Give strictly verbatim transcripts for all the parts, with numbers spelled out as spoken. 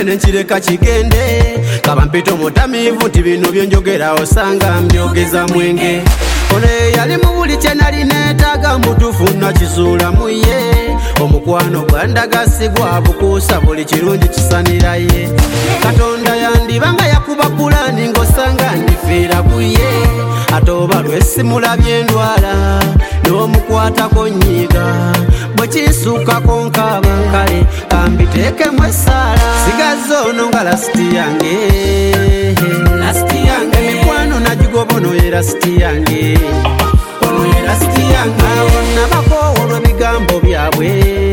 kinene nchireka kigende kaba mpito mutamivu nti bino byonjogera osanga mbyogeza mwenge Ole yali mu buli kye nali neetaaga mutuufu nakizuula mu ye omukwano gwandagasi gwa bukuusa buli kirungi kisanira ye Katonda yandibanga yakuba pulani ng'osanga ndifiira ku ye ate oba lwesimulabye endwala n'omukwatako nnyiga bwe kinsuukako nkaaba nkale kambiteekemu essaala sigaza ono nga lasiti yange emikwano nagigoba ono ye lasiti yange nabakoowa olw'ebigambo byabwe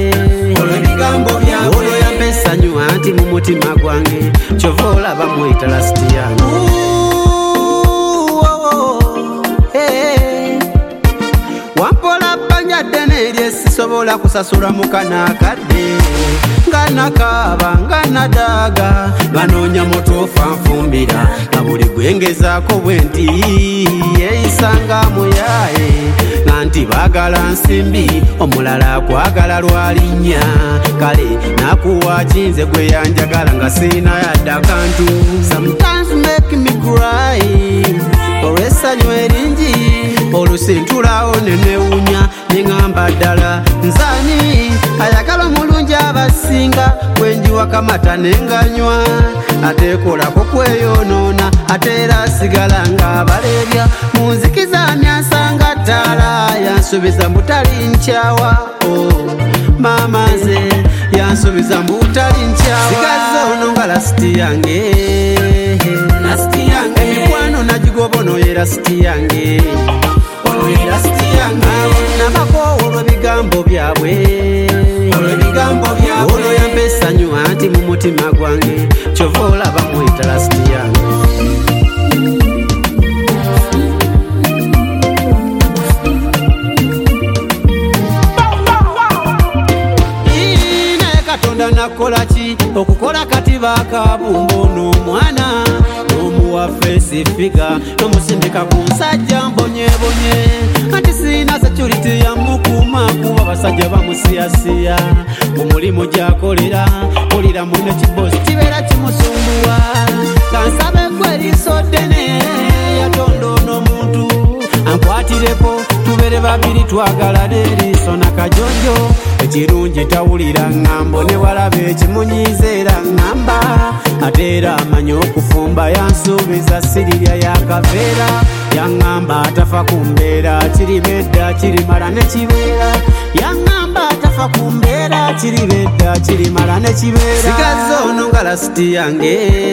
olwo yampa essanyu anti mu mutima gwange kyova olaba mwita lasiti yange wampola bbanja ddene eryesisobola kusasula mukana akadde nga nakaaba nga nadaaga banoonya mutuufa nfumbira nga buli gwengezaako bwe nti yeeyisanga muyaaye nga nti baagala nsimbi omulala akwagala lwalinnya kale nakuwa kinze gwe yanjagala nga siina yadde akantu sometimes make me cry olw'essanyu eringi olusintulawo nenewunya neŋŋamba ddala nzani ayagala omulungi abasinga bwenjiwa kamata nenganywa ateekolako kweyonoona ate era asigala ng'abaleerya munzikiza myansanga ttaala yansubiza mbutali nkyawa maama nze yansubiza mbutali nkyawa sigaza ono nga lasiti yange emikwano nagigoba ono ye lasiti yange nabakoowa olw'ebigambo byabwe olwo yampa essanyu anti mu mutima gwange kyova olaba mwita lasiti yange naye Katonda nakola ki okukola kati bakabumbo n'omwana n'omuwa feesifiga n'omusindika ku nsajja mbonyebonye anti siina security yamukuuma kuba basajja bamusiyasiya omulimu gyakolera kolera mune kibosi kibeera kimusumbuwa kansabe gwe eriiso ddene yatonda ono muntu ankwatireko tubere babiri twagalana eriiso nakajonjo ekirungi tawulira ŋŋambo ne walaba ekimunyiiza era ŋŋamba ate era amanya okufumba yansuubiza sirirya yakaveera yaŋŋamba atafa ku mbeera kiribedda kirimala ne kibeera yaŋŋamba atafa ku mbeera kiribedda kirimala ne kibeera sigaza ono nga lasiti yange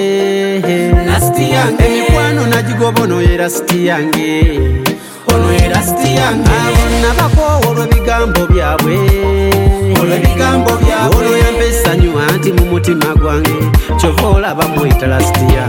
emikwano nagigoba ono ye lasiti yange nabakoowa olw'ebigambo byabwe olwo yampa essanyu anti mu mutima gwange kyova olaba mwita lasiti yange